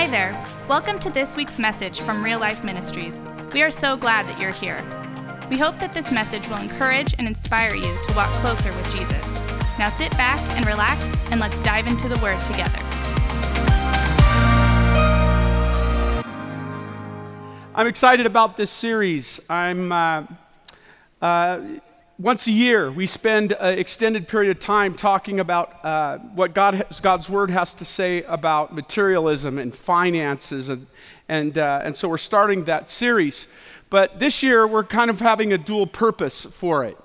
there. Welcome to this week's message from Real Life Ministries. We are so glad that you're here. We hope that this message will encourage and inspire you to walk closer with Jesus. Now sit back and relax, and let's dive into the Word together. I'm excited about this series. Once a year, we spend an extended period of time talking about what God's Word has to say about materialism and finances, and so we're starting that series. But this year, we're kind of having a dual purpose for it.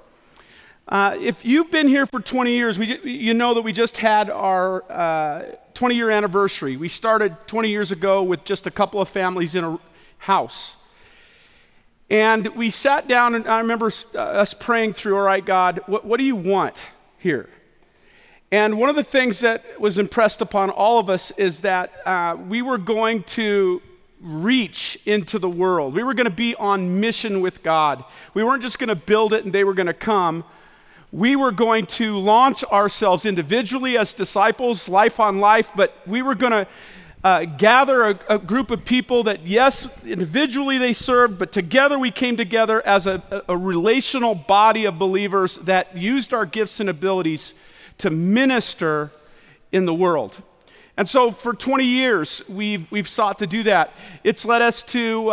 If you've been here for 20 years, you know that we just had our 20-year anniversary. We started 20 years ago with just a couple of families in a house. And we sat down, and I remember us praying through, all right, God, what do you want here? And one of the things that was impressed upon all of us is that we were going to reach into the world. We were going to be on mission with God. We weren't just going to build it and they were going to come. We were going to launch ourselves individually as disciples, life on life, but we were going to gather a group of people that, yes, individually they served, but together we came together as a relational body of believers that used our gifts and abilities to minister in the world. And so for 20 years, we've sought to do that. God's led us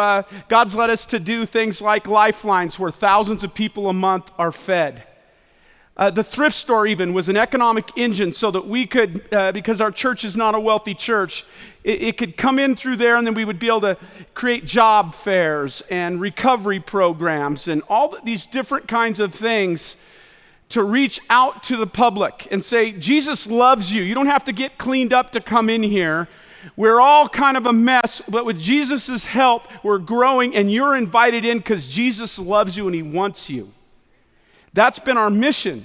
to do things like Lifelines, where thousands of people a month are fed. The thrift store even was an economic engine so that we could, because our church is not a wealthy church, it could come in through there, and then we would be able to create job fairs and recovery programs and all these different kinds of things to reach out to the public and say, Jesus loves you. You don't have to get cleaned up to come in here. We're all kind of a mess, but with Jesus' help, we're growing, and you're invited in because Jesus loves you and he wants you. That's been our mission.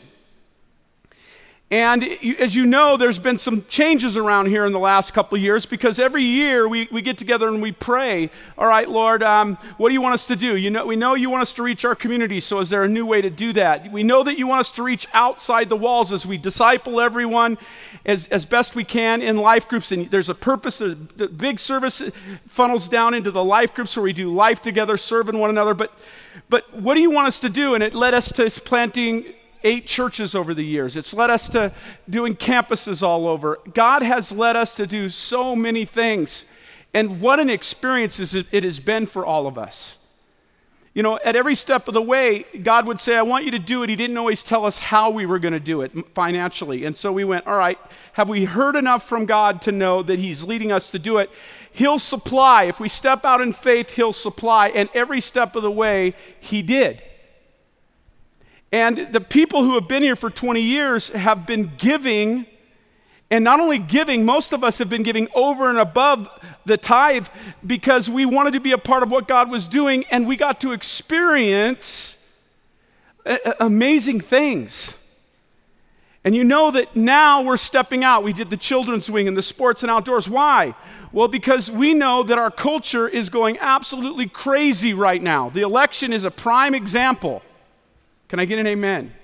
And as you know, there's been some changes around here in the last couple of years, because every year we get together and we pray, all right, Lord, what do you want us to do? We know you want us to reach our community, so is there a new way to do that? We know that you want us to reach outside the walls as we disciple everyone as best we can in life groups, and there's a purpose. The big service funnels down into the life groups where we do life together, serving one another, but what do you want us to do? And it led us to planting 8 churches over the years. It's led us to doing campuses all over. God has led us to do so many things. And what an experience it has been for all of us. You know, at every step of the way, God would say, I want you to do it. He didn't always tell us how we were going to do it financially. And so we went, all right, have we heard enough from God to know that he's leading us to do it? He'll supply. If we step out in faith, he'll supply. And every step of the way, he did. And the people who have been here for 20 years have been giving, and not only giving, most of us have been giving over and above the tithe because we wanted to be a part of what God was doing, and we got to experience amazing things. And you know that now we're stepping out. We did the children's wing and the sports and outdoors. Why? Well, because we know that our culture is going absolutely crazy right now. The election is a prime example. Can I get an amen? Amen?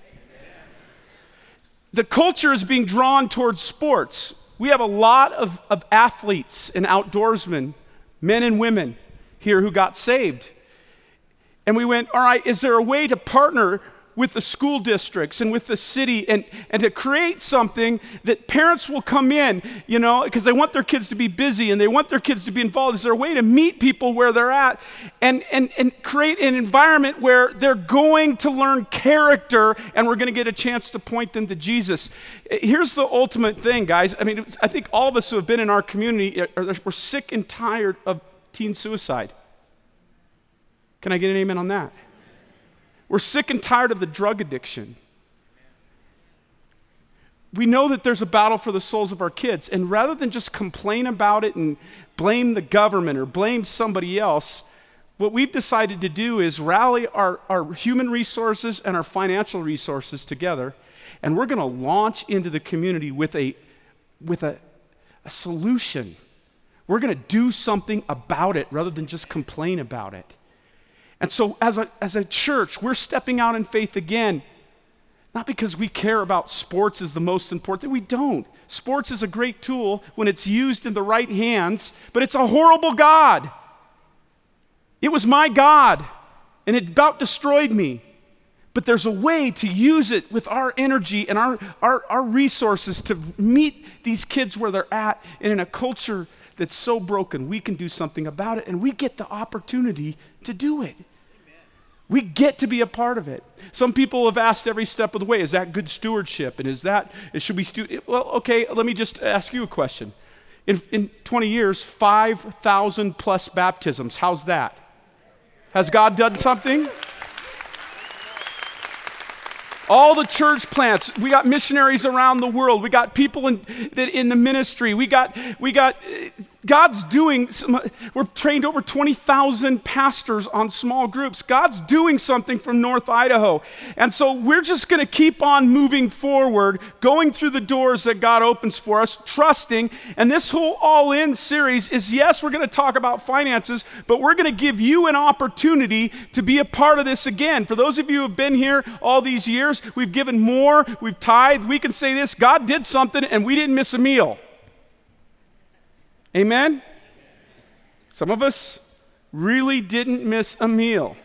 The culture is being drawn towards sports. We have a lot of athletes and outdoorsmen, men and women here who got saved. And we went, all right, is there a way to partner with the school districts and with the city and to create something that parents will come in, you know, because they want their kids to be busy and they want their kids to be involved. Is there a way to meet people where they're at and create an environment where they're going to learn character and we're going to get a chance to point them to Jesus? Here's the ultimate thing, guys. I mean, I think all of us who have been in our community, we're sick and tired of teen suicide. Can I get an amen on that? We're sick and tired of the drug addiction. We know that there's a battle for the souls of our kids, and rather than just complain about it and blame the government or blame somebody else, what we've decided to do is rally our human resources and our financial resources together, and we're going to launch into the community with a solution. We're going to do something about it rather than just complain about it. And so as a church, we're stepping out in faith again Not because we care about sports as the most important. We don't. Sports is a great tool when it's used in the right hands, but it's a horrible God. It was my God, and it about destroyed me. But there's a way to use it with our energy and our resources to meet these kids where they're at, and in a culture that's so broken, we can do something about it, and we get the opportunity to do it. We get to be a part of it. Some people have asked every step of the way, is that good stewardship? And should we well, okay, let me just ask you a question. In 20 years, 5,000 plus baptisms. How's that? Has God done something? All the church plants, we got missionaries around the world. We got people in the ministry. We got God's doing, we're trained over 20,000 pastors on small groups. God's doing something from North Idaho. And so we're just going to keep on moving forward, going through the doors that God opens for us, trusting. And this whole All In series is, yes, we're going to talk about finances, but we're going to give you an opportunity to be a part of this again. For those of you who have been here all these years, we've given more, we've tithed. We can say this, God did something and we didn't miss a meal. Amen? Some of us really didn't miss a meal.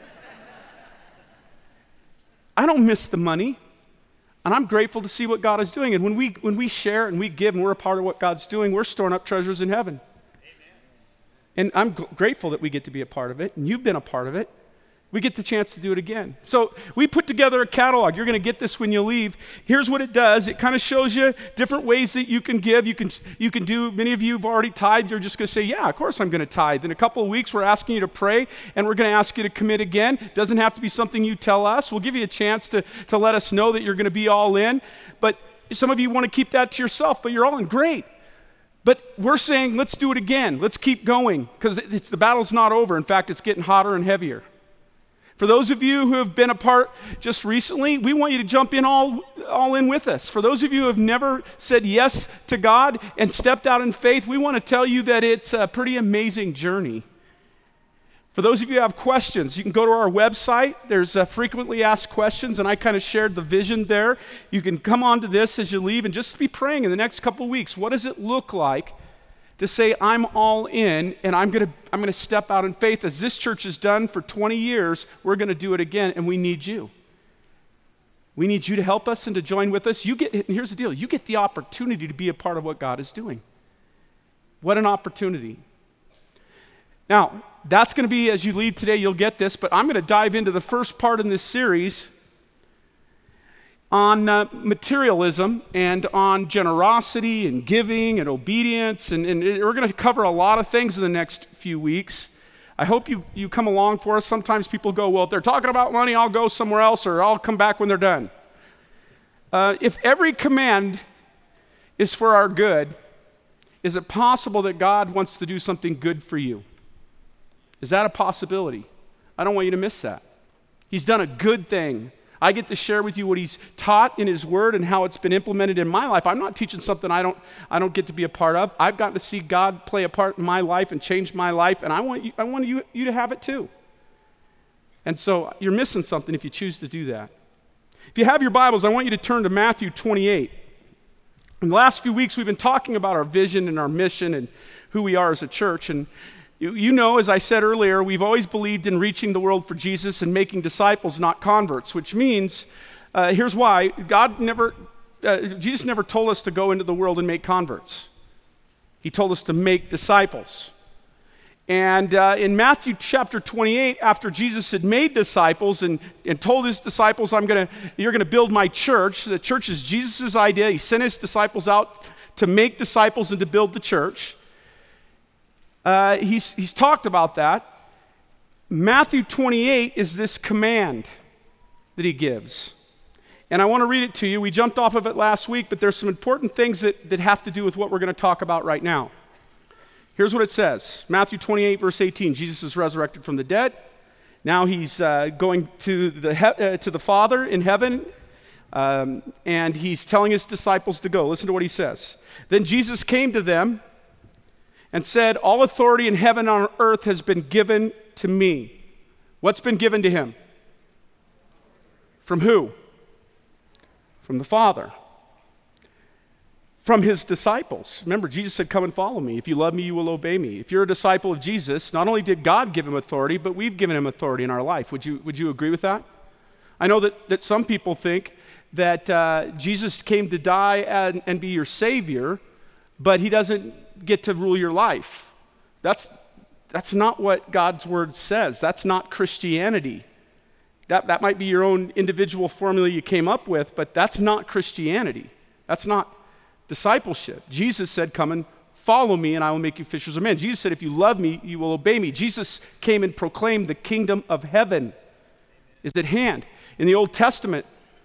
I don't miss the money, and I'm grateful to see what God is doing. And when we share and we give and we're a part of what God's doing, we're storing up treasures in heaven. Amen. And I'm grateful that we get to be a part of it, and you've been a part of it. We get the chance to do it again. So we put together a catalog. You're going to get this when you leave. Here's what it does. It kind of shows you different ways that you can give. You can do, many of you have already tithed. You're just going to say, yeah, of course I'm going to tithe. In a couple of weeks, we're asking you to pray, and we're going to ask you to commit again. It doesn't have to be something you tell us. We'll give you a chance to let us know that you're going to be all in. But some of you want to keep that to yourself, but you're all in. Great. But we're saying, let's do it again. Let's keep going, because the battle's not over. In fact, it's getting hotter and heavier. For those of you who have been a part just recently, we want you to jump in all in with us. For those of you who have never said yes to God and stepped out in faith, we want to tell you that it's a pretty amazing journey. For those of you who have questions, you can go to our website. There's frequently asked questions, and I kind of shared the vision there. You can come on to this as you leave and just be praying in the next couple of weeks. What does it look like to say, I'm all in, and I'm gonna step out in faith? As this church has done for 20 years, we're gonna do it again, and we need you. We need you to help us and to join with us. And here's the deal, you get the opportunity to be a part of what God is doing. What an opportunity. Now, that's gonna be, as you leave today, you'll get this, but I'm gonna dive into the first part in this series on materialism and on generosity and giving and obedience, and we're going to cover a lot of things in the next few weeks. I hope you come along for us. Sometimes people go, well, if they're talking about money, I'll go somewhere else, or I'll come back when they're done. If every command is for our good, is it possible that God wants to do something good for you? Is that a possibility? I don't want you to miss that. He's done a good thing. I get to share with you what he's taught in his word and how it's been implemented in my life. I'm not teaching something I don't get to be a part of. I've gotten to see God play a part in my life and change my life, and I want you to have it too. And so you're missing something if you choose to do that. If you have your Bibles, I want you to turn to Matthew 28. In the last few weeks, we've been talking about our vision and our mission and who we are as a church. And you know, as I said earlier, we've always believed in reaching the world for Jesus and making disciples, not converts, which means, here's why. Jesus never told us to go into the world and make converts. He told us to make disciples. And in Matthew chapter 28, after Jesus had made disciples and told his disciples, you're gonna build my church. The church is Jesus' idea. He sent his disciples out to make disciples and to build the church. He's talked about that. Matthew 28 is this command that he gives. And I want to read it to you. We jumped off of it last week, but there's some important things that have to do with what we're going to talk about right now. Here's what it says. Matthew 28, verse 18. Jesus is resurrected from the dead. Now he's going to the Father in heaven, and he's telling his disciples to go. Listen to what he says. Then Jesus came to them and said, all authority in heaven and on earth has been given to me. What's been given to him? From who? from the Father. From his disciples. Remember, Jesus said, come and follow me. If you love me, you will obey me. If you're a disciple of Jesus, not only did God give him authority, but we've given him authority in our life. Would you agree with that? I know that some people think that Jesus came to die and be your Savior, but he doesn't get to rule your life. That's not what God's word says. That's not Christianity. That might be your own individual formula you came up with, but that's not Christianity. That's not discipleship. Jesus said, come and follow me and I will make you fishers of men. Jesus said, if you love me, you will obey me. Jesus came and proclaimed the kingdom of heaven is at hand. In the Old Testament,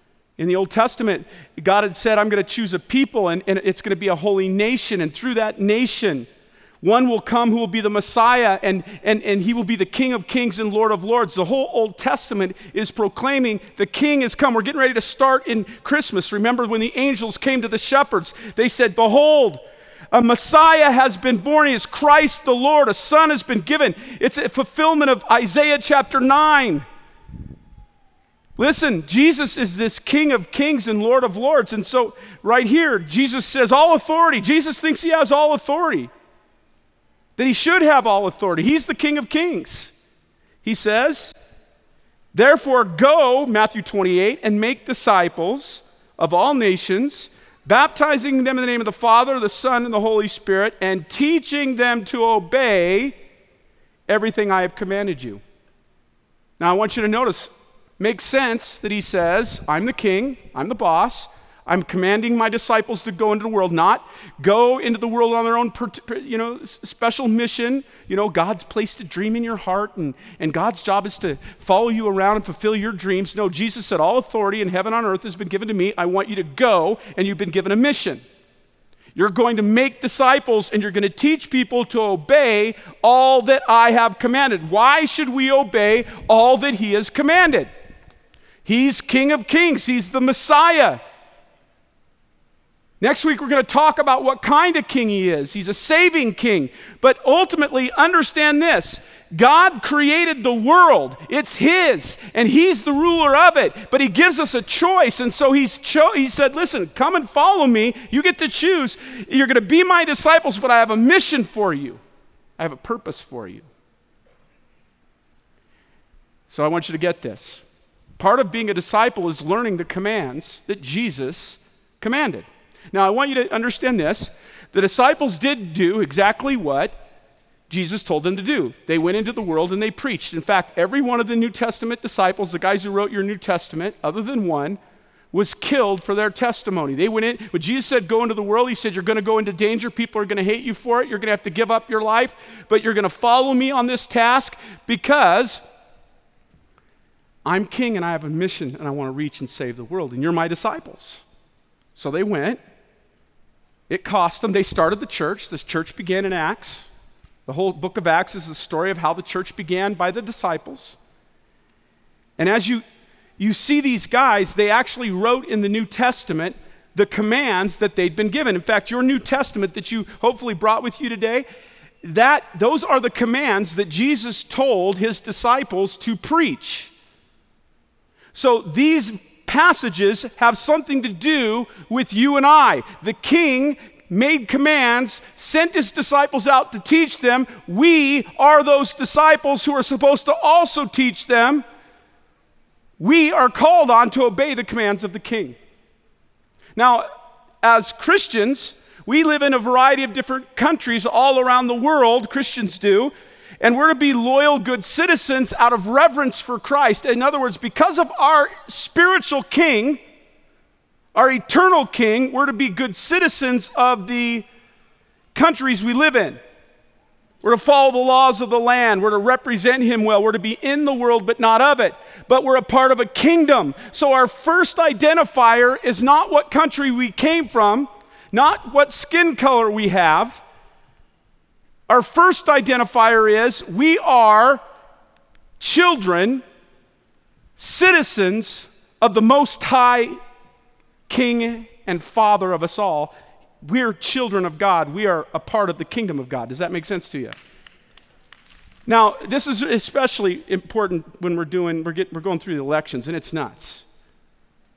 God had said, I'm going to choose a people and it's going to be a holy nation. And through that nation, one will come who will be the Messiah and he will be the King of kings and Lord of lords. The whole Old Testament is proclaiming the King has come. We're getting ready to start in Christmas. Remember when the angels came to the shepherds, they said, behold, a Messiah has been born. He is Christ the Lord. A son has been given. It's a fulfillment of Isaiah chapter 9. Listen, Jesus is this King of kings and Lord of lords. And so right here, Jesus says all authority. Jesus thinks he has all authority. That he should have all authority. He's the King of kings. He says, therefore go, Matthew 28, and make disciples of all nations, baptizing them in the name of the Father, the Son, and the Holy Spirit, and teaching them to obey everything I have commanded you. Now I want you to notice, makes sense that he says, I'm the king, I'm the boss, I'm commanding my disciples to go into the world, not go into the world on their own special mission. God's placed a dream in your heart and God's job is to follow you around and fulfill your dreams. No, Jesus said, all authority in heaven and on earth has been given to me. I want you to go, and you've been given a mission. You're going to make disciples and you're going to teach people to obey all that I have commanded. Why should we obey all that he has commanded? He's King of kings. He's the Messiah. Next week, we're going to talk about what kind of king he is. He's a saving king. But ultimately, understand this. God created the world. It's his, and he's the ruler of it. But he gives us a choice. And so he said, listen, come and follow me. You get to choose. You're going to be my disciples, but I have a mission for you. I have a purpose for you. So I want you to get this. Part of being a disciple is learning the commands that Jesus commanded. Now, I want you to understand this. The disciples did do exactly what Jesus told them to do. They went into the world and they preached. In fact, every one of the New Testament disciples, the guys who wrote your New Testament, other than one, was killed for their testimony. They went in, when Jesus said, go into the world, he said, you're going to go into danger. People are going to hate you for it. You're going to have to give up your life, but you're going to follow me on this task because I'm king and I have a mission and I want to reach and save the world, and you're my disciples. So they went. It cost them. They started the church. This church began in Acts. The whole book of Acts is the story of how the church began by the disciples. And as you see these guys, they actually wrote in the New Testament the commands that they'd been given. In fact, your New Testament that you hopefully brought with you today, those are the commands that Jesus told his disciples to preach. So these passages have something to do with you and I. The king made commands, sent his disciples out to teach them. We are those disciples who are supposed to also teach them. We are called on to obey the commands of the king. Now, as Christians, we live in a variety of different countries all around the world, Christians do. And we're to be loyal, good citizens out of reverence for Christ. In other words, because of our spiritual king, our eternal king, we're to be good citizens of the countries we live in. We're to follow the laws of the land. We're to represent him well. We're to be in the world, but not of it. But we're a part of a kingdom. So our first identifier is not what country we came from, not what skin color we have. Our first identifier is we are children, citizens of the Most High King and Father of us all. We're children of God. We are a part of the kingdom of God. Does that make sense to you? Now, this is especially important when we're going through the elections, and it's nuts.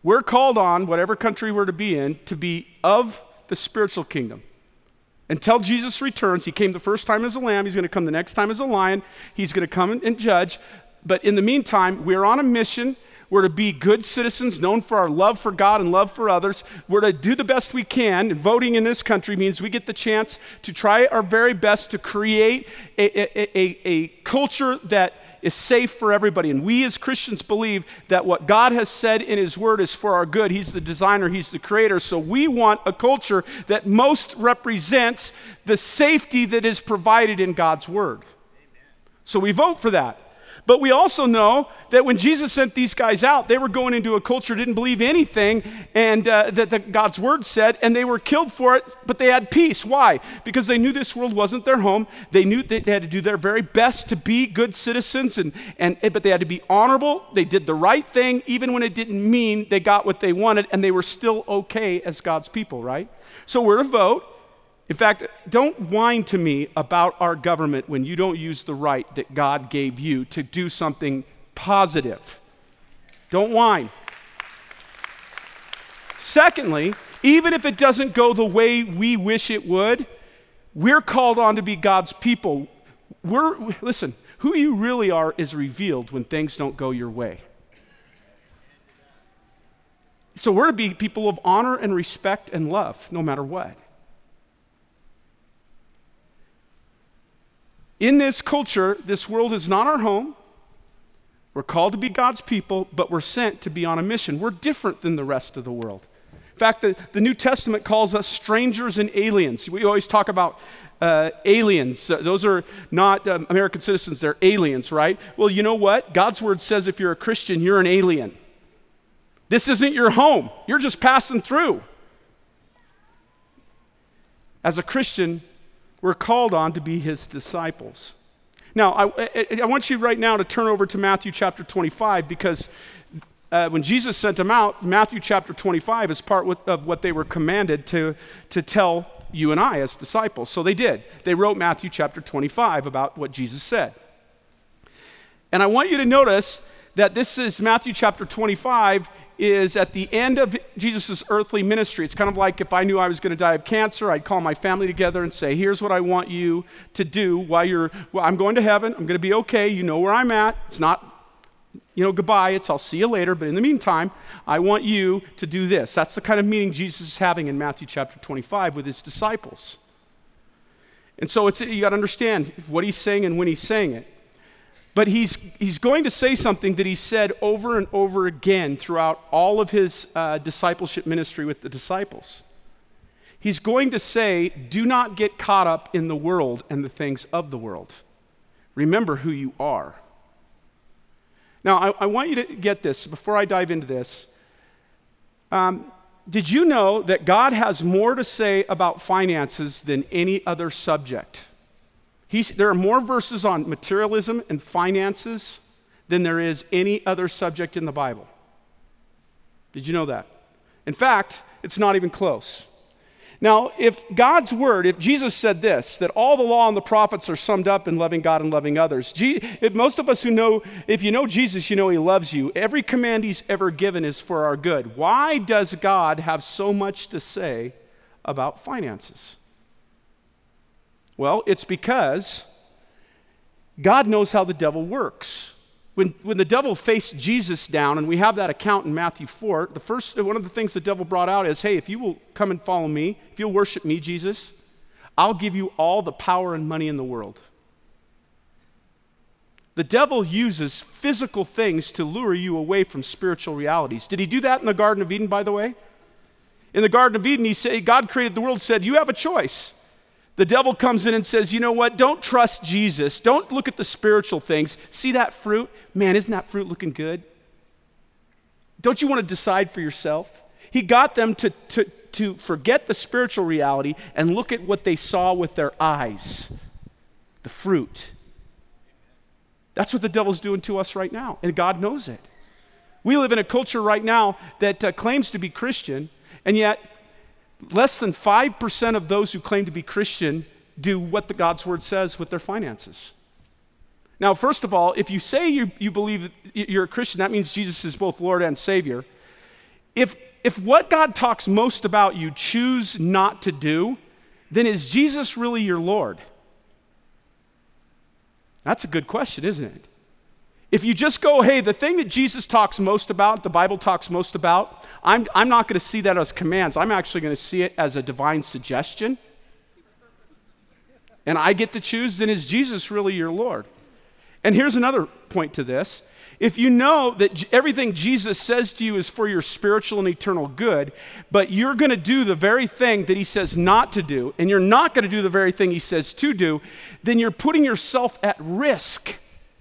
We're called on, whatever country we're to be in, to be of the spiritual kingdom. Until Jesus returns, he came the first time as a lamb, he's going to come the next time as a lion, he's going to come and judge. But in the meantime, we're on a mission. We're to be good citizens, known for our love for God and love for others. We're to do the best we can. And voting in this country means we get the chance to try our very best to create a culture that is safe for everybody. And we as Christians believe that what God has said in his word is for our good. He's the designer, he's the creator. So we want a culture that most represents the safety that is provided in God's word. So we vote for that. But we also know that when Jesus sent these guys out, they were going into a culture that didn't believe anything and that God's word said, and they were killed for it, but they had peace. Why? Because they knew this world wasn't their home. They knew they had to do their very best to be good citizens, but they had to be honorable. They did the right thing, even when it didn't mean they got what they wanted, and they were still okay as God's people, right? So we're to vote. In fact, don't whine to me about our government when you don't use the right that God gave you to do something positive. Don't whine. Secondly, even if it doesn't go the way we wish it would, we're called on to be God's people. Listen, who you really are is revealed when things don't go your way. So we're to be people of honor and respect and love, no matter what. In this culture, this world is not our home. We're called to be God's people, but we're sent to be on a mission. We're different than the rest of the world. In fact, the New Testament calls us strangers and aliens. We always talk about aliens. Those are not American citizens, they're aliens, right? Well, you know what? God's word says if you're a Christian, you're an alien. This isn't your home. You're just passing through. As a Christian, we're called on to be his disciples. Now, I want you right now to turn over to Matthew chapter 25 because when Jesus sent them out, Matthew chapter 25 is part of what they were commanded to tell you and I as disciples. So they did. They wrote Matthew chapter 25 about what Jesus said. And I want you to notice that this is Matthew chapter 25 is at the end of Jesus' earthly ministry. It's kind of like if I knew I was going to die of cancer, I'd call my family together and say, here's what I want you to do while I'm going to heaven. I'm going to be okay. You know where I'm at. It's not, goodbye. It's I'll see you later. But in the meantime, I want you to do this. That's the kind of meeting Jesus is having in Matthew chapter 25 with his disciples. And so you got to understand what he's saying and when he's saying it. But he's going to say something that he said over and over again throughout all of his discipleship ministry with the disciples. He's going to say, do not get caught up in the world and the things of the world. Remember who you are. Now, I want you to get this before I dive into this. Did you know that God has more to say about finances than any other subject? There are more verses on materialism and finances than there is any other subject in the Bible. Did you know that? In fact, it's not even close. Now, if Jesus said this, that all the law and the prophets are summed up in loving God and loving others, most of us if you know Jesus, you know he loves you. Every command he's ever given is for our good. Why does God have so much to say about finances? Well, it's because God knows how the devil works. When the devil faced Jesus down, and we have that account in Matthew 4, one of the things the devil brought out is, hey, if you will come and follow me, if you'll worship me, Jesus, I'll give you all the power and money in the world. The devil uses physical things to lure you away from spiritual realities. Did he do that in the Garden of Eden, by the way? In the Garden of Eden, God created the world, said, you have a choice. The devil comes in and says, you know what, don't trust Jesus. Don't look at the spiritual things. See that fruit? Man, isn't that fruit looking good? Don't you want to decide for yourself? He got them to forget the spiritual reality and look at what they saw with their eyes, the fruit. That's what the devil's doing to us right now, and God knows it. We live in a culture right now that claims to be Christian, and yet less than 5% of those who claim to be Christian do what God's word says with their finances. Now, first of all, if you say you believe that you're a Christian, that means Jesus is both Lord and Savior. If what God talks most about you choose not to do, then is Jesus really your Lord? That's a good question, isn't it? If you just go, hey, the thing that Jesus talks most about, the Bible talks most about, I'm not going to see that as commands. I'm actually going to see it as a divine suggestion. And I get to choose, then is Jesus really your Lord? And here's another point to this. If you know that everything Jesus says to you is for your spiritual and eternal good, but you're going to do the very thing that he says not to do, and you're not going to do the very thing he says to do, then you're putting yourself at risk.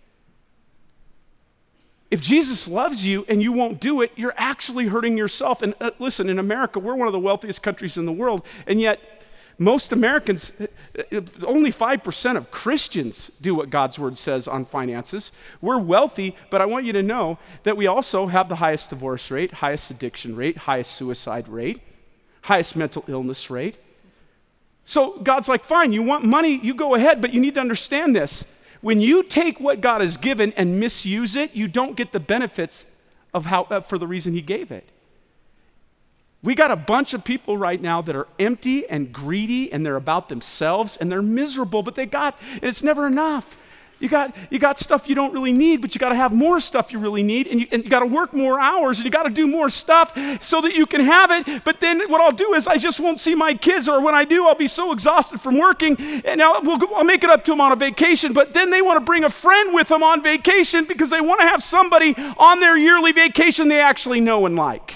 If Jesus loves you and you won't do it, you're actually hurting yourself. And listen, in America, we're one of the wealthiest countries in the world, and yet most Americans, only 5% of Christians do what God's word says on finances. We're wealthy, but I want you to know that we also have the highest divorce rate, highest addiction rate, highest suicide rate, highest mental illness rate. So God's like, fine, you want money, you go ahead, but you need to understand this. When you take what God has given and misuse it, you don't get the benefits of for the reason he gave it. We got a bunch of people right now that are empty and greedy, and they're about themselves, and they're miserable, but and it's never enough. You got stuff you don't really need, but you got to have more stuff you really need, and you got to work more hours, and you got to do more stuff so that you can have it. But then what I'll do is I just won't see my kids, or when I do, I'll be so exhausted from working, and I'll make it up to them on a vacation. But then they want to bring a friend with them on vacation because they want to have somebody on their yearly vacation they actually know and like.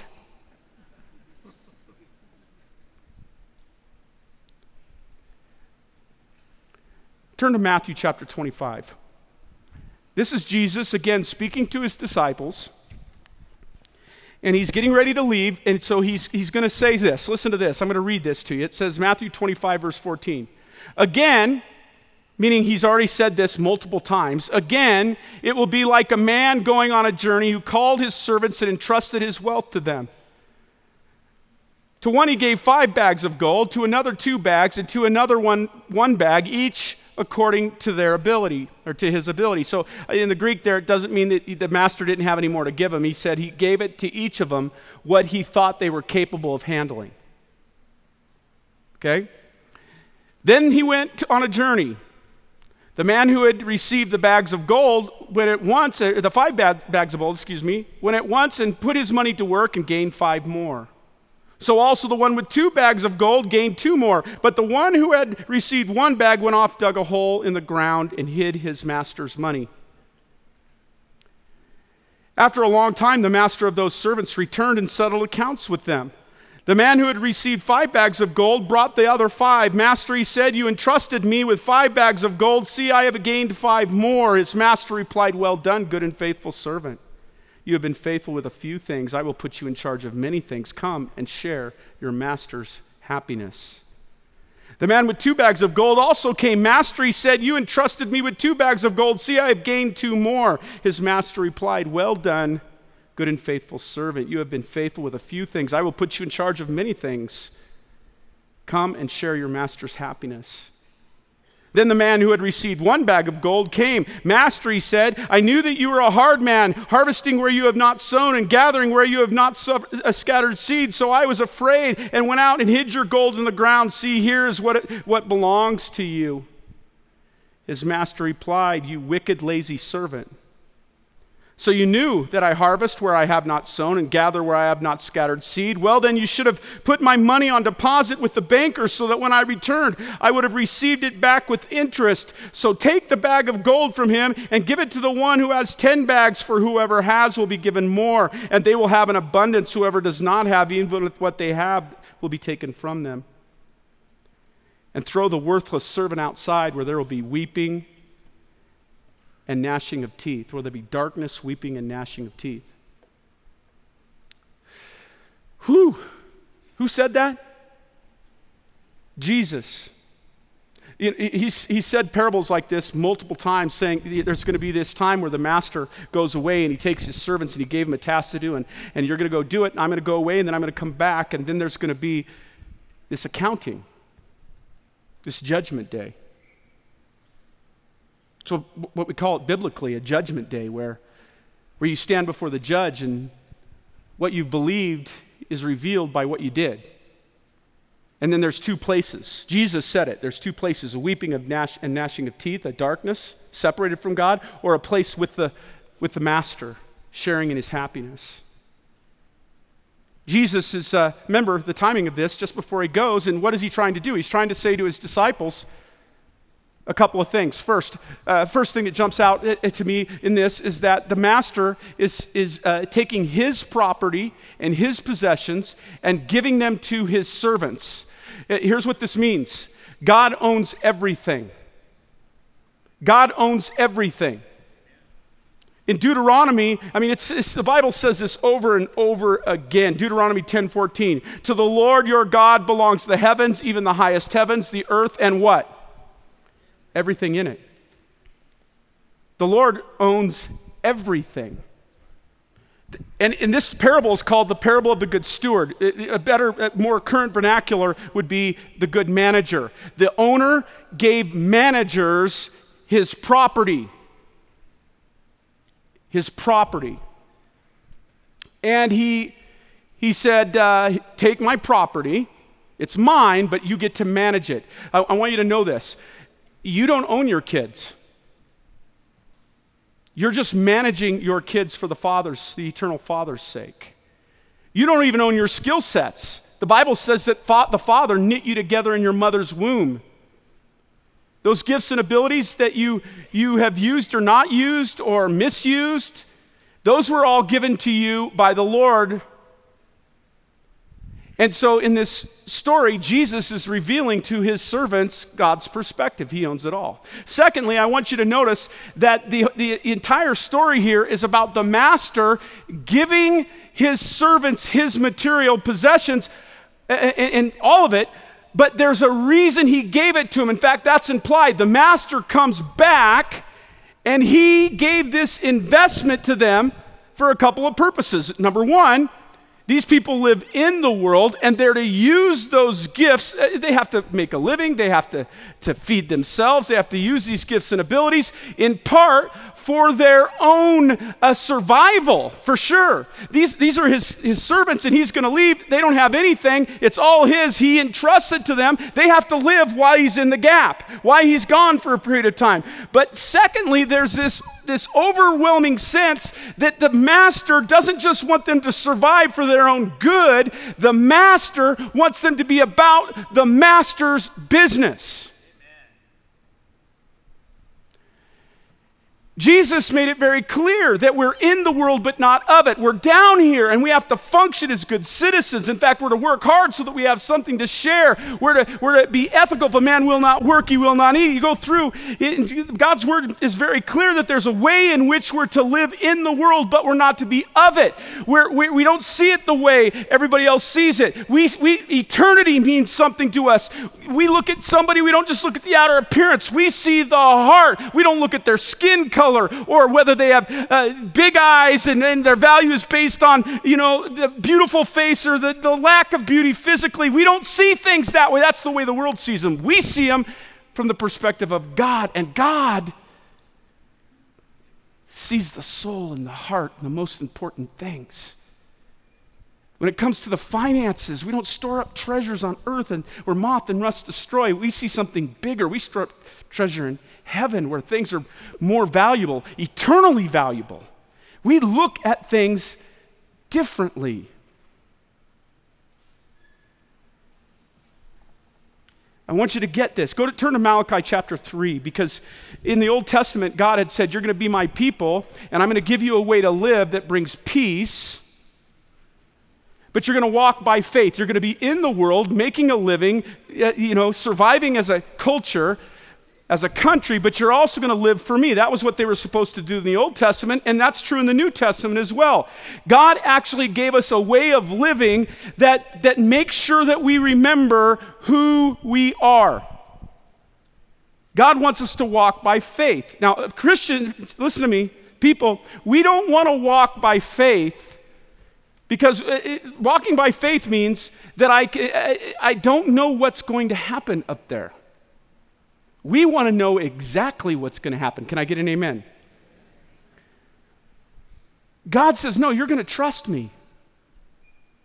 Turn to Matthew chapter 25. This is Jesus, again, speaking to his disciples. And he's getting ready to leave, and so he's going to say this. Listen to this. I'm going to read this to you. It says, Matthew 25, verse 14. Again, meaning he's already said this multiple times, again, it will be like a man going on a journey who called his servants and entrusted his wealth to them. To one he gave 5 bags of gold, to another 2 bags, and to another one bag, each according to their ability, or to his ability. So in the Greek there, it doesn't mean that the master didn't have any more to give him. He said he gave it to each of them what he thought they were capable of handling. Okay? Then he went on a journey. The man who had received the bags of gold went at once, the 5 bags of gold, went at once and put his money to work and gained 5 more. So also the one with 2 bags of gold gained 2 more. But the one who had received 1 bag went off, dug a hole in the ground, and hid his master's money. After a long time, the master of those servants returned and settled accounts with them. The man who had received 5 bags of gold brought the other 5. Master, he said, you entrusted me with 5 bags of gold. See, I have gained 5 more. His master replied, well done, good and faithful servant. You have been faithful with a few things. I will put you in charge of many things. Come and share your master's happiness. The man with 2 bags of gold also came. Master, he said, you entrusted me with 2 bags of gold. See, I have gained 2 more. His master replied, well done, good and faithful servant. You have been faithful with a few things. I will put you in charge of many things. Come and share your master's happiness. Then the man who had received 1 bag of gold came. Master, he said, I knew that you were a hard man, harvesting where you have not sown and gathering where you have not scattered seed. So I was afraid and went out and hid your gold in the ground. See, here is what belongs to you. His master replied, you wicked, lazy servant. So you knew that I harvest where I have not sown and gather where I have not scattered seed. Well, then you should have put my money on deposit with the banker so that when I returned, I would have received it back with interest. So take the bag of gold from him and give it to the one who has 10 bags, for whoever has will be given more, and they will have an abundance. Whoever does not have, even with what they have, will be taken from them. And throw the worthless servant outside where there will be weeping and gnashing of teeth, where there be darkness, weeping, and gnashing of teeth. Who said that? Jesus. He said parables like this multiple times, saying there's going to be this time where the master goes away and he takes his servants and he gave them a task to do, and you're going to go do it, and I'm going to go away, and then I'm going to come back, and then there's going to be this accounting, this judgment day. So what we call it biblically, a judgment day, where you stand before the judge and what you've believed is revealed by what you did. And then there's two places. Jesus said it. There's two places, a weeping of and gnashing of teeth, a darkness separated from God, or a place with the Master, sharing in his happiness. Jesus is, remember the timing of this, just before he goes, and what is he trying to do? He's trying to say to his disciples a couple of things. First thing that jumps out to me in this is that the Master is taking his property and his possessions and giving them to his servants. Here's what this means. God owns everything. God owns everything. In Deuteronomy, the Bible says this over and over again. Deuteronomy 10:14. To the Lord your God belongs the heavens, even the highest heavens, the earth, and what? Everything in it. The Lord owns everything. And this parable is called the parable of the good steward. A better, more current vernacular would be the good manager. The owner gave managers his property. And he said, take my property. It's mine, but you get to manage it. I want you to know this. You don't own your kids. You're just managing your kids for the eternal Father's sake. You don't even own your skill sets. The Bible says that the Father knit you together in your mother's womb. Those gifts and abilities that you have used or not used or misused, those were all given to you by the Lord. And so in this story, Jesus is revealing to his servants God's perspective. He owns it all. Secondly, I want you to notice that the entire story here is about the Master giving his servants his material possessions and all of it, but there's a reason he gave it to him. In fact, that's implied. The Master comes back and he gave this investment to them for a couple of purposes. Number one, these people live in the world, and they're to use those gifts. They have to make a living. They have to feed themselves. They have to use these gifts and abilities in part for their own survival, for sure. These are his servants, and he's going to leave. They don't have anything. It's all his. He entrusts it to them. They have to live while he's in the gap, while he's gone for a period of time. But secondly, there's this overwhelming sense that the Master doesn't just want them to survive for their own good. The Master wants them to be about the Master's business. Jesus made it very clear that we're in the world but not of it. We're down here and we have to function as good citizens. In fact, we're to work hard so that we have something to share. We're to be ethical. If a man will not work, he will not eat. You go through, God's word is very clear that there's a way in which we're to live in the world, but we're not to be of it. We don't see it the way everybody else sees it. Eternity means something to us. We look at somebody, we don't just look at the outer appearance. We see the heart. We don't look at their skin color or whether they have big eyes and their value is based on, the beautiful face or the lack of beauty physically. We don't see things that way. That's the way the world sees them. We see them from the perspective of God, and God sees the soul and the heart and the most important things. When it comes to the finances, we don't store up treasures on earth where moth and rust destroy. We see something bigger. We store up treasure in heaven where things are more valuable, eternally valuable. We look at things differently. I want you to get this. Turn to Malachi chapter 3, because in the Old Testament, God had said, you're going to be my people, and I'm going to give you a way to live that brings peace. But you're going to walk by faith. You're going to be in the world, making a living, surviving as a culture, as a country, but you're also going to live for me. That was what they were supposed to do in the Old Testament, and that's true in the New Testament as well. God actually gave us a way of living that makes sure that we remember who we are. God wants us to walk by faith. Now, Christians, listen to me, people, we don't want to walk by faith because walking by faith means that I don't know what's going to happen up there. We want to know exactly what's going to happen. Can I get an amen? God says, no, you're going to trust me.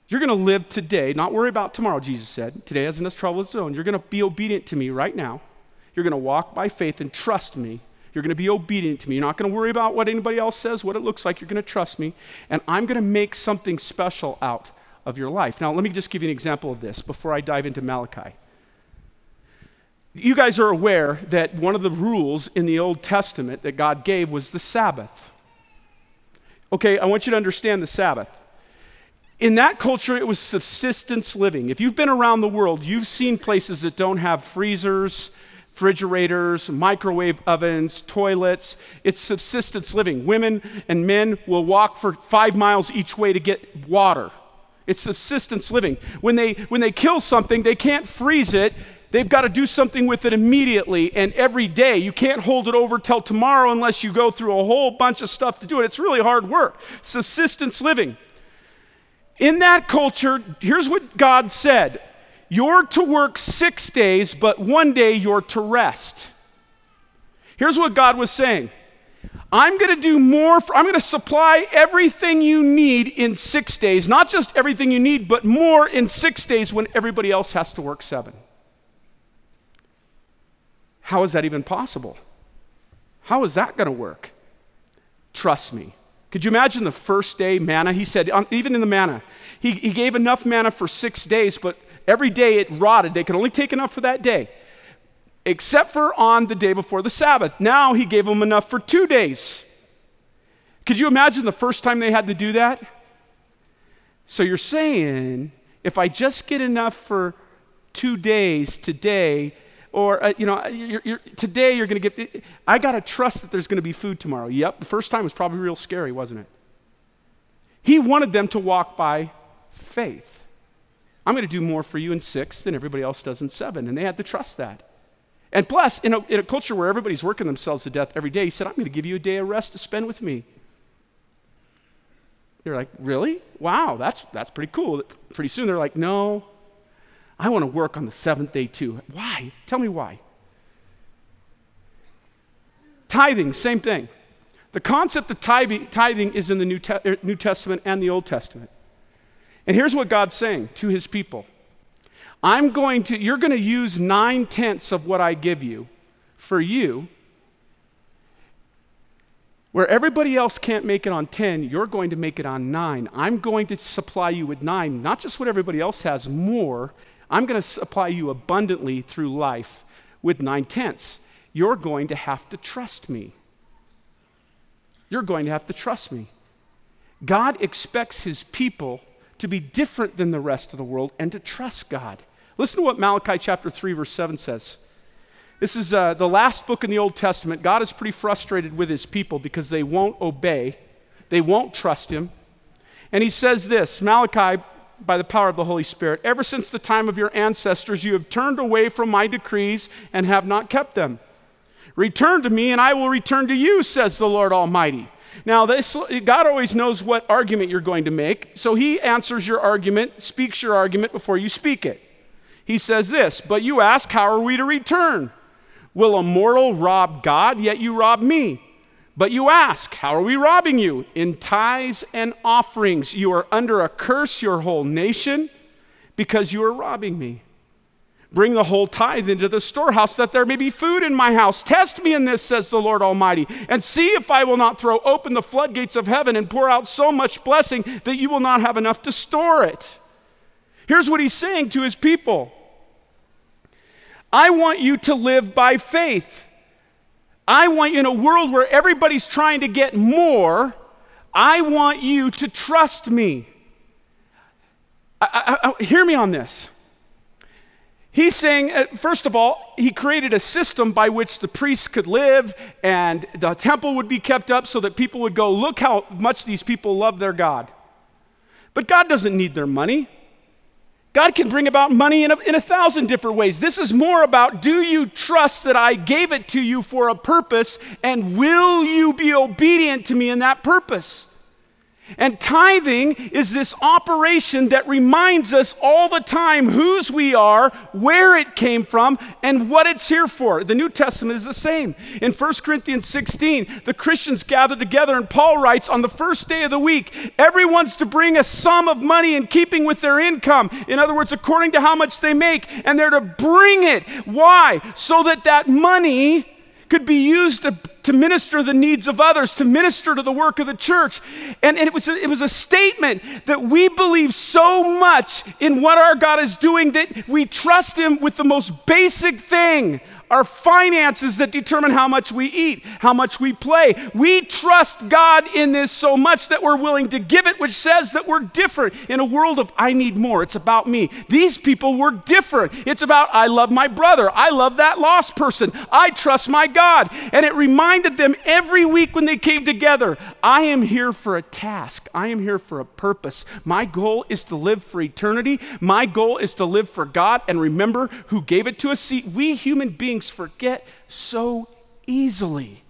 You're going to live today, not worry about tomorrow, Jesus said. Today has enough trouble of its own. You're going to be obedient to me right now. You're going to walk by faith and trust me. You're going to be obedient to me. You're not going to worry about what anybody else says, what it looks like. You're going to trust me, and I'm going to make something special out of your life. Now, let me just give you an example of this before I dive into Malachi. You guys are aware that one of the rules in the Old Testament that God gave was the Sabbath. Okay, I want you to understand the Sabbath. In that culture, it was subsistence living. If you've been around the world, you've seen places that don't have freezers, refrigerators, microwave ovens, toilets. It's subsistence living. Women and men will walk for 5 miles each way to get water. It's subsistence living. When they kill something, they can't freeze it. They've got to do something with it immediately and every day. You can't hold it over till tomorrow unless you go through a whole bunch of stuff to do it. It's really hard work. Subsistence living. In that culture, here's what God said. You're to work 6 days, but one day you're to rest. Here's what God was saying. I'm going to do more. I'm going to supply everything you need in 6 days. Not just everything you need, but more in 6 days when everybody else has to work 7. How is that even possible? How is that going to work? Trust me. Could you imagine the first day manna? He said, even in the manna, he gave enough manna for 6 days, but every day it rotted. They could only take enough for that day, except for on the day before the Sabbath. Now he gave them enough for 2 days. Could you imagine the first time they had to do that? So you're saying, if I just get enough for 2 days today, or, today you're going to get, I got to trust that there's going to be food tomorrow. Yep, the first time was probably real scary, wasn't it? He wanted them to walk by faith. I'm going to do more for you in 6 than everybody else does in 7, and they had to trust that. And plus, in a culture where everybody's working themselves to death every day, he said, I'm going to give you a day of rest to spend with me. They're like, really? Wow, that's pretty cool. Pretty soon they're like, no, I want to work on the 7th day too. Why? Tell me why. Tithing, same thing. The concept of tithing is in the New Testament and the Old Testament. And here's what God's saying to his people. You're going to use 9/10 of what I give you for you. Where everybody else can't make it on 10, you're going to make it on 9. I'm going to supply you with 9, not just what everybody else has, more. I'm going to supply you abundantly through life with 9/10. You're going to have to trust me. You're going to have to trust me. God expects his people to be different than the rest of the world and to trust God. Listen to what Malachi chapter 3, verse 7 says. This is the last book in the Old Testament. God is pretty frustrated with his people because they won't obey. They won't trust him. And he says this, Malachi, by the power of the Holy Spirit, ever since the time of your ancestors, you have turned away from my decrees and have not kept them. Return to me and I will return to you, says the Lord Almighty. Now, God always knows what argument you're going to make, so he answers your argument, speaks your argument before you speak it. He says this, but you ask, how are we to return? Will a mortal rob God? Yet you rob me. But you ask, how are we robbing you? In tithes and offerings. You are under a curse, your whole nation, because you are robbing me. Bring the whole tithe into the storehouse, that there may be food in my house. Test me in this, says the Lord Almighty, and see if I will not throw open the floodgates of heaven and pour out so much blessing that you will not have enough to store it. Here's what he's saying to his people. I want you to live by faith. I want you in a world where everybody's trying to get more. I want you to trust me. Hear me on this. He's saying, first of all, he created a system by which the priests could live and the temple would be kept up so that people would go, look how much these people love their God. But God doesn't need their money. God can bring about money in 1,000 different ways. This is more about, do you trust that I gave it to you for a purpose, and will you be obedient to me in that purpose? And tithing is this operation that reminds us all the time whose we are, where it came from, and what it's here for. The New Testament is the same. In 1 Corinthians 16, the Christians gather together, and Paul writes, on the first day of the week, everyone's to bring a sum of money in keeping with their income. In other words, according to how much they make, and they're to bring it. Why? So that that money could be used to minister the needs of others, to minister to the work of the church. And it was a statement that we believe so much in what our God is doing that we trust him with the most basic thing, our finances that determine how much we eat, how much we play. We trust God in this so much that we're willing to give it, which says that we're different in a world of I need more. It's about me. These people were different. It's about I love my brother. I love that lost person. I trust my God. And it reminded them every week when they came together, I am here for a task. I am here for a purpose. My goal is to live for eternity. My goal is to live for God and remember who gave it to us. See, we human beings forget so easily.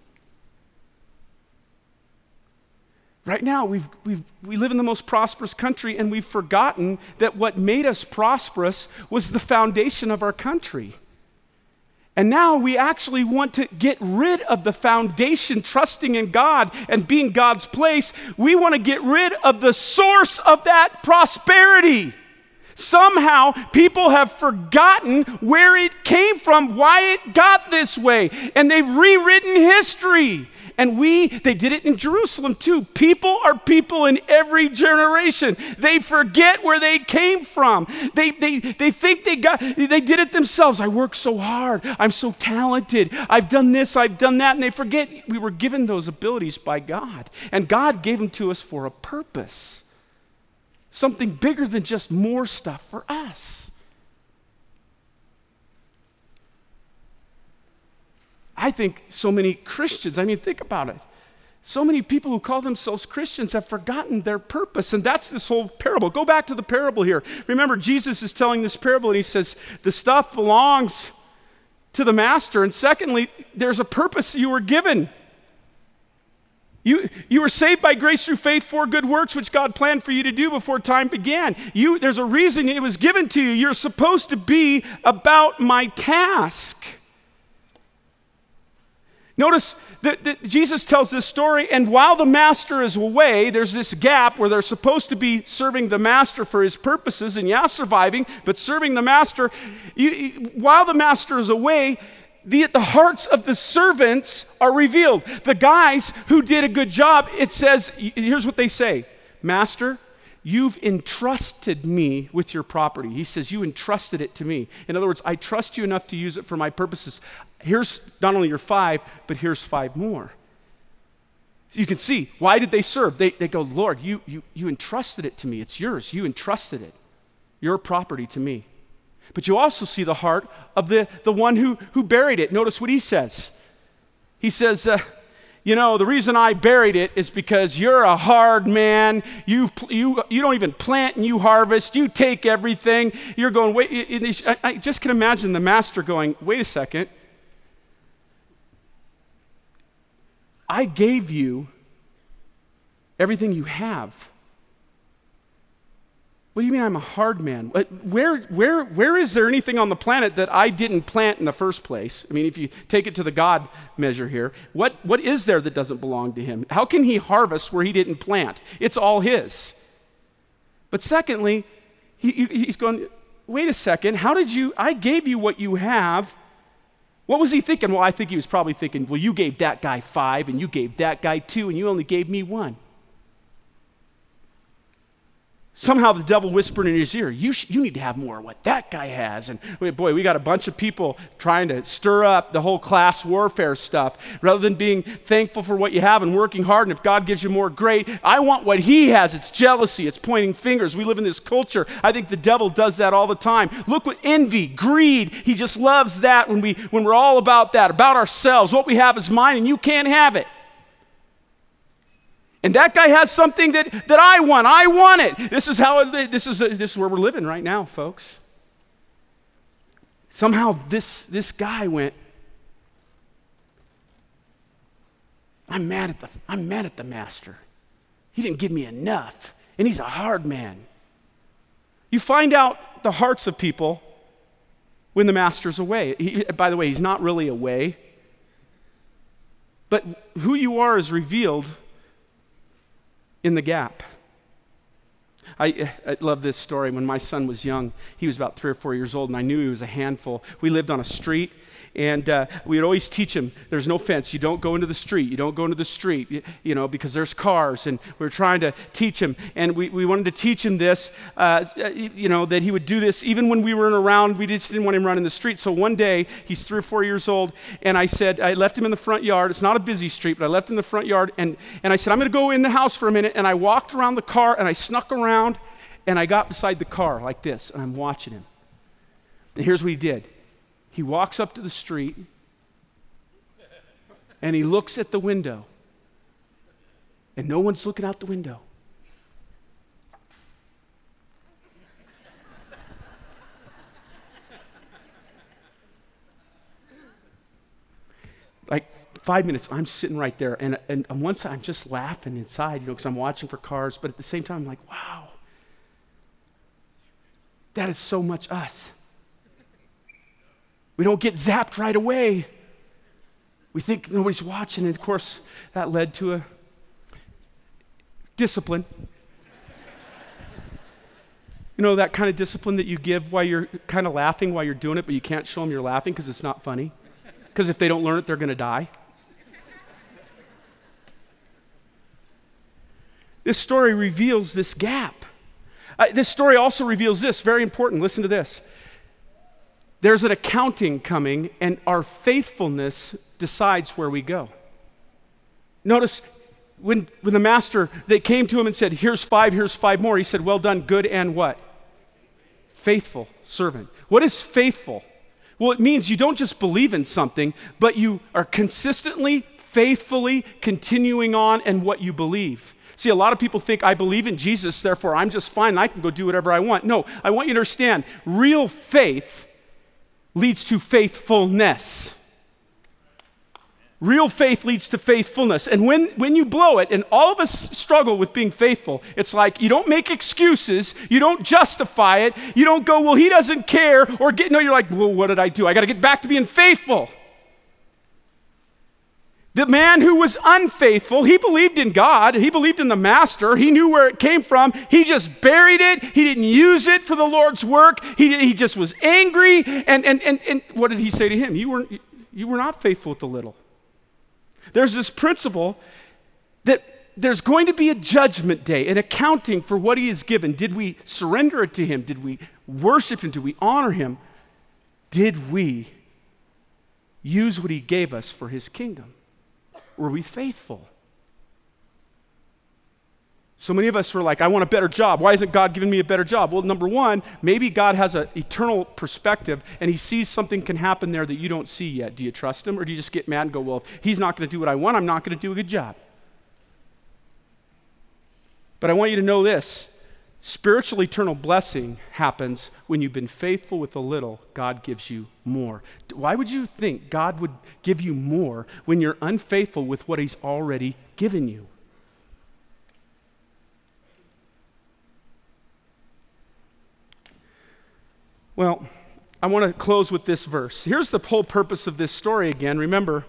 Right now, we live in the most prosperous country, and we've forgotten that what made us prosperous was the foundation of our country. And now we actually want to get rid of the foundation, trusting in God and being God's place. We want to get rid of the source of that prosperity. Somehow, people have forgotten where it came from, why it got this way, and they've rewritten history. And they did it in Jerusalem too. People are people in every generation. They forget where they came from. They think they did it themselves. I work so hard. I'm so talented. I've done this, I've done that. And they forget we were given those abilities by God. And God gave them to us for a purpose. Something bigger than just more stuff for us. I think so many Christians, think about it. So many people who call themselves Christians have forgotten their purpose, and that's this whole parable. Go back to the parable here. Remember, Jesus is telling this parable, and he says, the stuff belongs to the master, and secondly, there's a purpose you were given. You were saved by grace through faith for good works, which God planned for you to do before time began. There's a reason it was given to you. You're supposed to be about my task. Notice that Jesus tells this story, and while the master is away, there's this gap where they're supposed to be serving the master for his purposes, and surviving, but serving the master. While the master is away, the hearts of the servants are revealed. The guys who did a good job, it says, here's what they say, Master, you've entrusted me with your property. He says, you entrusted it to me. In other words, I trust you enough to use it for my purposes. Here's not only your 5, but here's 5 more. So you can see, why did they serve? They go, Lord, you entrusted it to me. It's yours. You entrusted it, your property to me. But you also see the heart of the one who buried it. Notice what he says. He says, the reason I buried it is because you're a hard man. You don't even plant and you harvest. You take everything. You're going, wait. I just can imagine the master going, wait a second. I gave you everything you have. What do you mean I'm a hard man? Where is there anything on the planet that I didn't plant in the first place? I mean, if you take it to the God measure here, what is there that doesn't belong to him? How can he harvest where he didn't plant? It's all his. But secondly, he's going, wait a second, I gave you what you have. What was he thinking? Well, I think he was probably thinking, well, you gave that guy 5 and you gave that guy 2 and you only gave me 1. Somehow the devil whispered in his ear, you need to have more of what that guy has. And boy, we got a bunch of people trying to stir up the whole class warfare stuff. Rather than being thankful for what you have and working hard, and if God gives you more, great. I want what he has. It's jealousy. It's pointing fingers. We live in this culture. I think the devil does that all the time. Look what envy, greed, he just loves that when we're all about that, about ourselves. What we have is mine and you can't have it. And that guy has something that I want. I want it. This is where we're living right now, folks. Somehow this guy went, I'm mad at the master. He didn't give me enough, and he's a hard man. You find out the hearts of people when the master's away. By the way, he's not really away, but who you are is revealed in the gap. I love this story. When my son was young, he was about 3 or 4 years old, and I knew he was a handful. We lived on a street, and we would always teach him, there's no fence. You don't go into the street. You don't go into the street, because there's cars. And we were trying to teach him, and we wanted to teach him this, that he would do this even when we weren't around. We just didn't want him running the street. So one day, he's 3 or 4 years old, and I left him in the front yard. It's not a busy street, but I left him in the front yard, and I said, I'm going to go in the house for a minute. And I walked around the car, and I snuck around, and I got beside the car like this, and I'm watching him. And here's what he did. He walks up to the street, and he looks at the window, and no one's looking out the window. Like 5 minutes, I'm sitting right there, and on one side, I'm just laughing inside, because I'm watching for cars, but at the same time, I'm like, wow, that is so much us. We don't get zapped right away. We think nobody's watching, and of course, that led to a discipline. That kind of discipline that you give while you're kind of laughing while you're doing it, but you can't show them you're laughing because it's not funny. Because if they don't learn it, they're going to die. This story reveals this gap. This story also reveals this, very important. Listen to this. There's an accounting coming, and our faithfulness decides where we go. Notice when the master, they came to him and said, here's 5 more. He said, well done, good and what? Faithful servant. What is faithful? Well, it means you don't just believe in something, but you are consistently, faithfully continuing on in what you believe. See, a lot of people think, I believe in Jesus, therefore I'm just fine, and I can go do whatever I want. No, I want you to understand, real faith leads to faithfulness. Real faith leads to faithfulness. And when you blow it, and all of us struggle with being faithful, it's like you don't make excuses, you don't justify it, you don't go, well, he doesn't care, you're like, well, what did I do? I got to get back to being faithful. The man who was unfaithful, he believed in God, he believed in the master, he knew where it came from, he just buried it, he didn't use it for the Lord's work, he just was angry, and what did he say to him? You were not faithful with the little. There's this principle that there's going to be a judgment day, an accounting for what he has given. Did we surrender it to him? Did we worship him? Did we honor him? Did we use what he gave us for his kingdom? Were we faithful? So many of us were like, I want a better job. Why isn't God giving me a better job? Well, number one, maybe God has an eternal perspective and he sees something can happen there that you don't see yet. Do you trust him, or do you just get mad and go, well, if he's not going to do what I want, I'm not going to do a good job? But I want you to know this. Spiritual eternal blessing happens when you've been faithful with a little, God gives you more. Why would you think God would give you more when you're unfaithful with what he's already given you? Well, I want to close with this verse. Here's the whole purpose of this story again. Remember,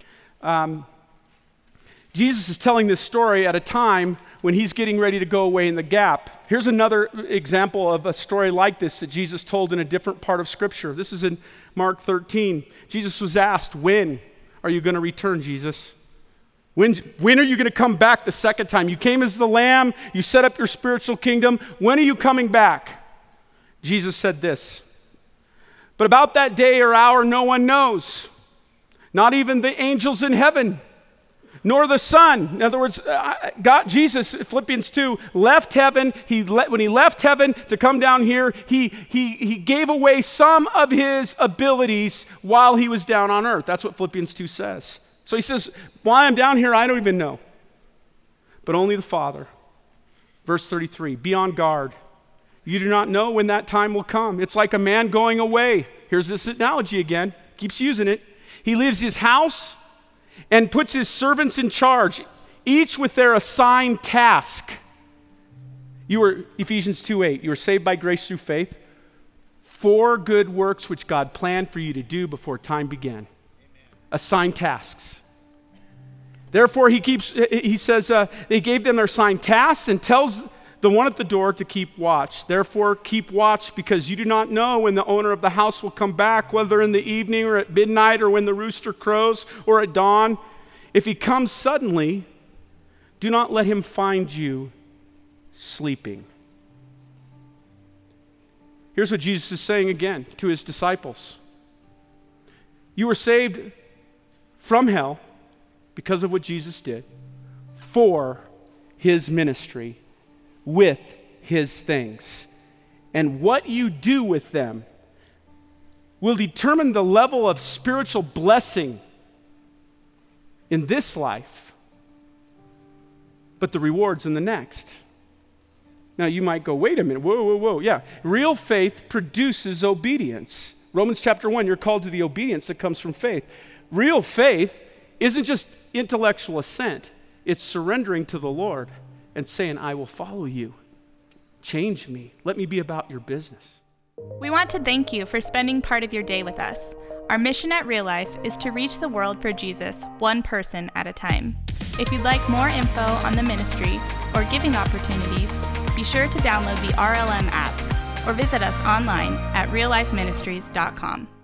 Jesus is telling this story at a time when he's getting ready to go away in the gap. Here's another example of a story like this that Jesus told in a different part of Scripture. This is in Mark 13. Jesus was asked, when are you going to return, Jesus? When are you going to come back the second time? You came as the lamb. You set up your spiritual kingdom. When are you coming back? Jesus said this, but about that day or hour no one knows, not even the angels in heaven, nor the Son. In other words, Jesus, Philippians 2, left heaven. When he left heaven to come down here, he gave away some of his abilities while he was down on earth. That's what Philippians 2 says. So he says, while I'm down here, I don't even know, but only the Father. Verse 33, be on guard. You do not know when that time will come. It's like a man going away. Here's this analogy again. Keeps using it. He leaves his house and puts his servants in charge, each with their assigned task. Ephesians 2:8, you were saved by grace through faith for good works which God planned for you to do before time began. Amen. Assigned tasks. Therefore, he says, they gave them their assigned tasks and tells the one at the door to keep watch. Therefore, keep watch, because you do not know when the owner of the house will come back, whether in the evening or at midnight or when the rooster crows or at dawn. If he comes suddenly, do not let him find you sleeping. Here's what Jesus is saying again to his disciples. You were saved from hell because of what Jesus did for his ministry with his things. And what you do with them will determine the level of spiritual blessing in this life, but the rewards in the next. Now you might go, wait a minute, whoa. Yeah, real faith produces obedience. Romans chapter 1, you're called to the obedience that comes from faith. Real faith isn't just intellectual assent. It's surrendering to the Lord and saying, I will follow you. Change me. Let me be about your business. We want to thank you for spending part of your day with us. Our mission at Real Life is to reach the world for Jesus, one person at a time. If you'd like more info on the ministry or giving opportunities, be sure to download the RLM app or visit us online at reallifeministries.com.